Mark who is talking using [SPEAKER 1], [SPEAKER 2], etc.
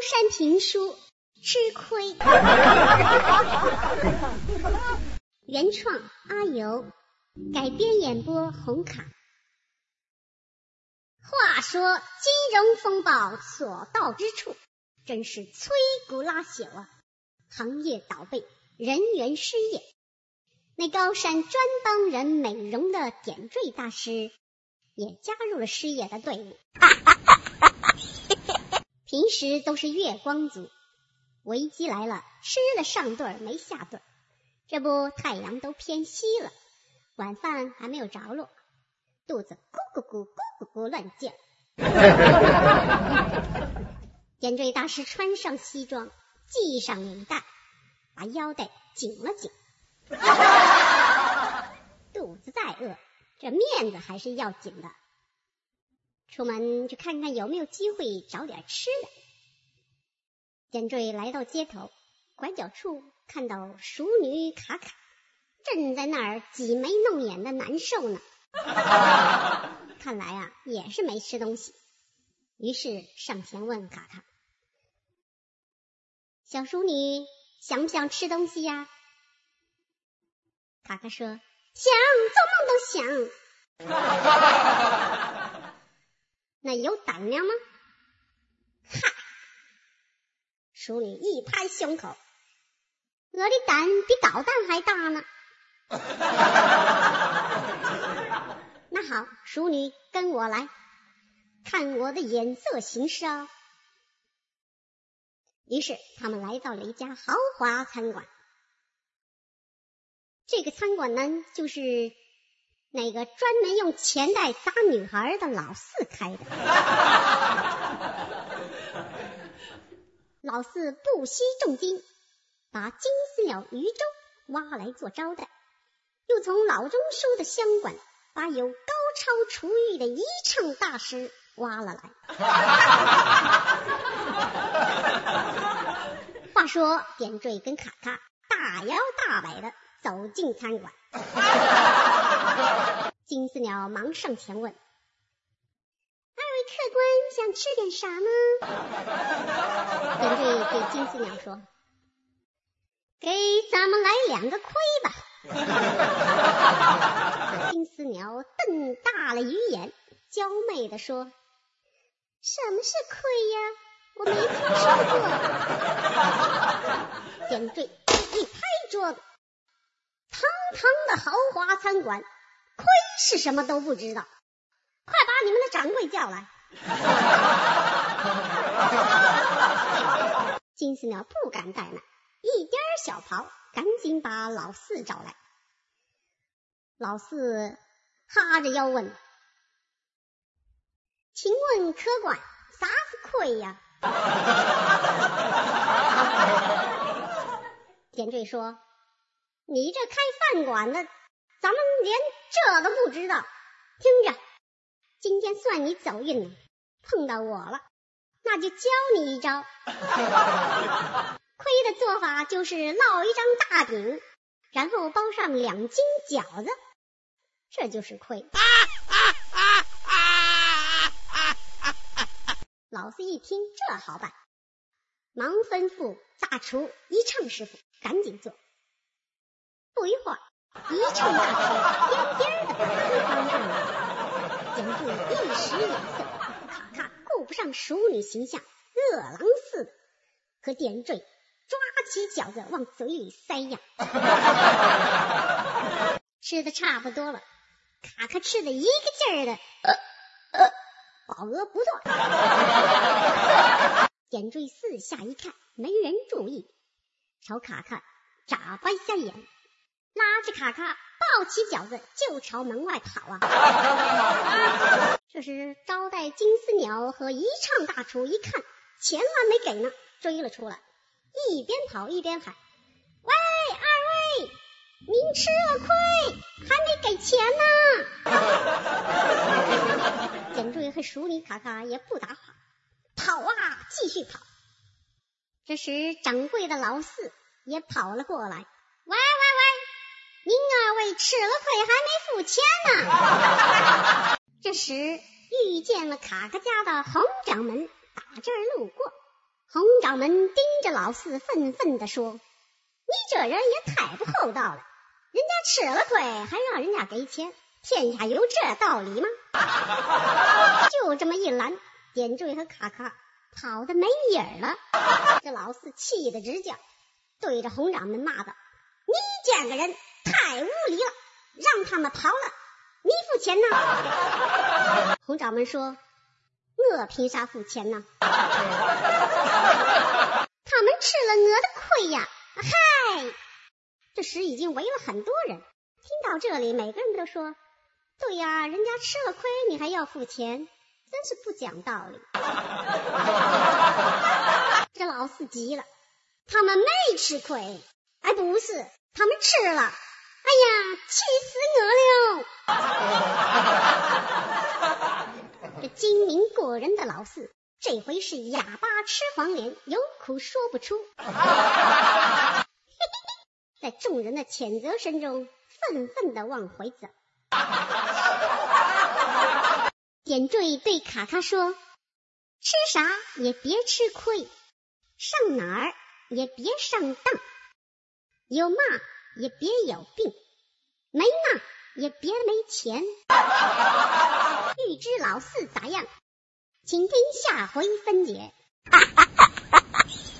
[SPEAKER 1] 山评书，吃亏。原创阿尤，改编演播红卡。话说金融风暴所到之处，真是摧枯拉朽啊！行业倒闭，人员失业。那高山专帮人美容的点缀大师也加入了失业的队伍。平时都是月光族，危机来了，吃了上顿没下顿。这不太阳都偏西了，晚饭还没有着落，肚子咕咕咕咕咕咕乱叫。点缀大师穿上西装，系上领带，把腰带紧了紧。肚子再饿，这面子还是要紧的。出门去看看有没有机会找点吃的。点缀来到街头，拐角处看到熟女卡卡正在那儿挤眉弄眼的难受呢。看来啊，也是没吃东西。于是上前问卡卡：小淑女想不想吃东西呀？卡卡说：想，做梦都想。那有胆量吗？嗨！淑女一拍胸口：我的胆比导弹还大呢。那好，淑女跟我来，看我的眼色行事啊。于是他们来到了一家豪华餐馆。这个餐馆呢，就是那个专门用钱袋砸女孩的老四开的。老四不惜重金，把金丝鸟鱼粥挖来做招待，又从老中收的香馆把有高超厨艺的一唱大师挖了来。话说点缀跟卡卡大摇大摆的走进餐馆。金丝鸟忙上前问：二位客官想吃点啥呢？点缀对金丝鸟说：给咱们来2个亏吧。金丝鸟瞪大了鱼眼，娇媚地说：什么是亏呀？我没听说过。点缀一拍桌子：堂堂的豪华餐馆，亏是什么都不知道，快把你们的掌柜叫来。金丝鸟不敢怠慢，一颠小跑，赶紧把老四找来。老四哈着腰问：请问客官，啥是亏呀？点缀说：你这开饭馆的，咱们连这都不知道。听着，今天算你走运了，碰到我了，那就教你一招。亏的做法就是烙一张大饼，然后包上2斤饺子，这就是亏。老四一听这好办，忙吩咐大厨一唱师傅赶紧做。不一会儿，一唱大厨颠颠的饭端上来，点缀一时眼色，卡卡顾不上淑女形象，饿狼似的和点缀抓起饺子往嘴里塞呀。吃的差不多了，卡卡吃的一个劲儿的饱嗝不断。点缀四下一看，没人注意，朝卡卡眨巴一下眼，拉着卡卡抱起饺子就朝门外跑啊。这时招待金丝鸟和一唱大厨一看钱还没给呢，追了出来，一边跑一边喊：喂，二位，您吃了亏，还没给钱呢。点缀和淑女卡卡也不答话，跑啊，继续跑。这时掌柜的老四也跑了过来：喂，您二位吃了亏还没付钱呢。这时遇见了卡卡家的洪掌门打这儿路过， 洪掌门盯着老四愤愤地说，你这人也太不厚道了，人家吃了亏还让人家给钱，天下有这道理吗？就这么一拦，点缀和卡卡跑得没影儿了。这老四气得直叫，对着洪掌门骂道，你这个人太无理了，让他们跑了你付钱呢？洪掌门说，我凭啥付钱呢？他们吃了我的亏呀！嗨，这时已经围了很多人，听到这里每个人都说，对呀，人家吃了亏你还要付钱，真是不讲道理。这老四急了，他们没吃亏，哎，不是，他们吃了，哎呀，气死我了。这精明过人的老四这回是哑巴吃黄连，有苦说不出。在众人的谴责声中愤愤地往回走。点缀对卡卡说，吃啥也别吃亏，上哪儿也别上当，有嘛也别有病，没嘛也别没钱。欲知老四咋样，请听下回分解。